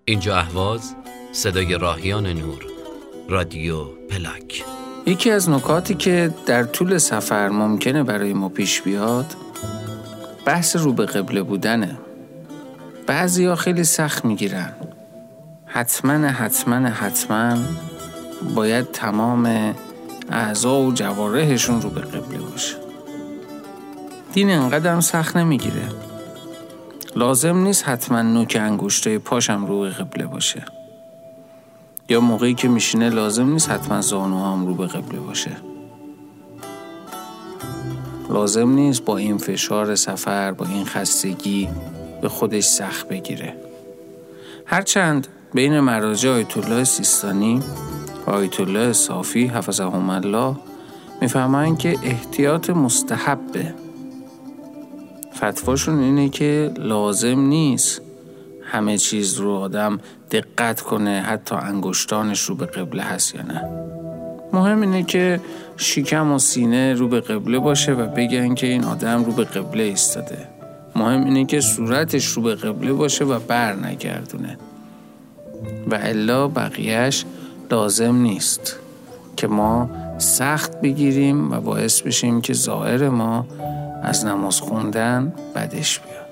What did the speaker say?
اینجا اهواز، صدای راهیان نور، رادیو پلاک. یکی از نکاتی که در طول سفر ممکنه برای ما پیش بیاد بحث رو به قبله بودنه. بعضیا خیلی سخت میگیرن، حتما باید تمام اعضا و جوارحشون رو به قبله باشه. دین انقدر هم سخت نمیگیره. لازم نیست حتما نوک انگشتای پاشم رو به قبله باشه، یا موقعی که میشینه لازم نیست حتما زانوهام رو به قبله باشه. لازم نیست با این فشار سفر، با این خستگی به خودش سخت بگیره. هرچند بین مراجع آیت الله سیستانی و آیت الله صافی حفظهم الله میفهمن که احتیاط مستحبه. فتواشون اینه که لازم نیست همه چیز رو آدم دقت کنه، حتی انگشتانش رو به قبله هست یا نه. مهم اینه که شکم و سینه رو به قبله باشه و بگن که این آدم رو به قبله ایستاده. مهم اینه که صورتش رو به قبله باشه و بر نگردونه. و الا بقیهش لازم نیست که ما سخت بگیریم و باعث بشیم که ظاهر ما از نماز خوندن بدش بیاد.